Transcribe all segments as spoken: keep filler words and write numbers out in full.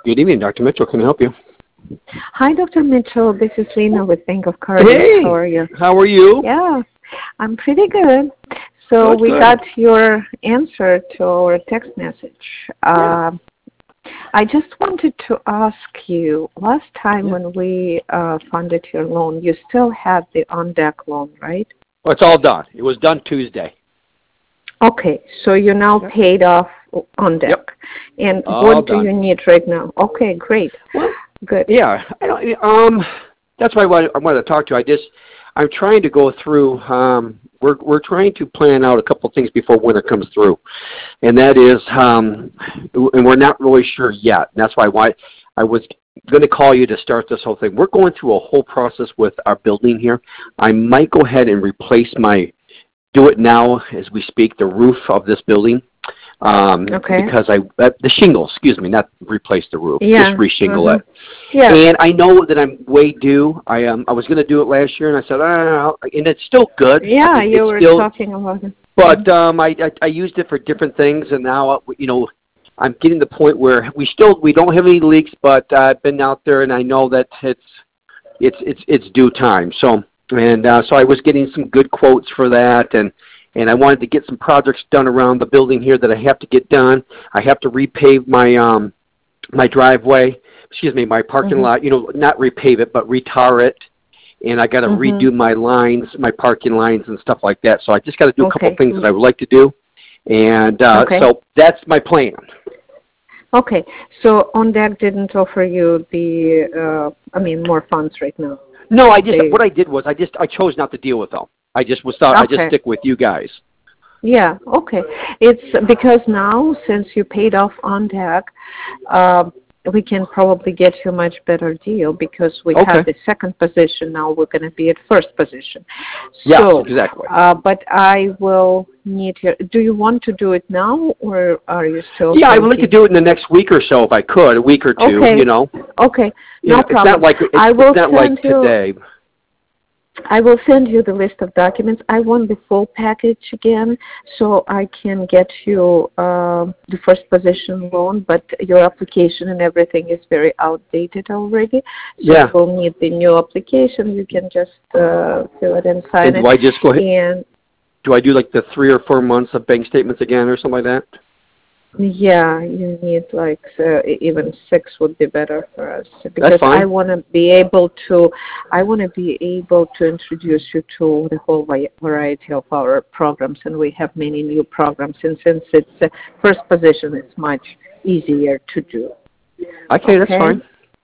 Good evening, Doctor Mitchell. Can I help you? Hi, Doctor Mitchell. This is Lena with Bank of Caribbean. Hey, how are you? How are you? Yeah, I'm pretty good. So Good, we good. got your answer to our text message. Yeah. Uh, I just wanted to ask you, last time Yeah. when we uh, funded your loan, you still had the on-deck loan, right? Well, it's all done. It was done Tuesday. Okay, so you're now Yep. paid off on deck. Yep. And All what do done. you need right now? Okay, great. Well, Good. yeah. I don't, um, that's why I wanted, I wanted to talk to you. I just, I'm trying to go through. Um, we're we're trying to plan out a couple things before winter comes through, and that is, um, and we're not really sure yet. And that's why why I was going to call you to start this whole thing. We're going through a whole process with our building here. I might go ahead and replace my, do it now as we speak, the roof of this building. Um, Okay. Because I, uh, the shingle, excuse me, not replace the roof, Yeah. just reshingle Mhm. it. Yeah. And I know that I'm way due. I um, I was going to do it last year, and I said, ah, and it's still good. I Yeah, mean, you it's were still, talking about it. but um, I, I I used it for different things, and now uh, you know I'm getting to the point where we still we don't have any leaks, but uh, I've been out there, and I know that it's it's it's it's due time. So and uh, so I was getting some good quotes for that, and and I wanted to get some projects done around the building here that I have to get done. I have to repave my um my driveway. Excuse me, my parking Mhm. lot. You know, not repave it, but retar it. And I got to Mhm. redo my lines, my parking lines, and stuff like that. So I just got to do a couple Okay. things that I would like to do, and uh, Okay. so that's my plan. Okay. So on deck didn't offer you the, uh, I mean, more funds right now. No, I just They. what I did was I just I chose not to deal with them. I just was thought I just Okay. stick with you guys. Yeah. Okay. It's because now since you paid off on deck, uh, we can probably get you a much better deal because we Okay. have the second position now. We're going to be at first position. Yes, So, exactly. uh, but I will need your. Do you want to do it now, or are you still? Yeah, I would like to thinking? do it in the next week or so if I could, a week or two. Okay. You know, Okay. you No know, it's problem. not like it's, I will it's not like send you. today. I will send you the list of documents. I want the full package again so I can get you uh, the first position loan, but your application and everything is very outdated already. So Yeah. we'll need the new application. You can just uh, fill it and sign And it. do I just go ahead? And Do I do like the three or four months of bank statements again or something like that? yeah, you need like uh, even six would be better for us because That's fine. I want to be able to, I want to be able to introduce you to the whole vi- variety of our programs, and we have many new programs. And since it's uh, first position, it's much easier to do. Okay, that's fine.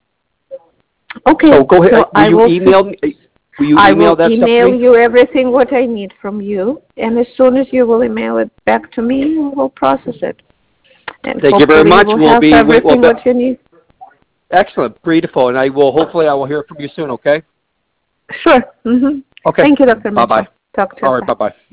Okay. So go ahead. So will I you will. email me? Will you I email will that stuff to email me? you everything what I need from you, and as soon as you will email it back to me, we'll process it. And Thank you very hopefully much. you will We'll have be we'll, everything be, what you need. excellent, beautiful, and I will hopefully I will hear from you soon. Okay. Sure. Mm-hmm. Okay. Thank you, Doctor Bye Mitchell. bye. Talk to you. All right. Bye. Bye bye.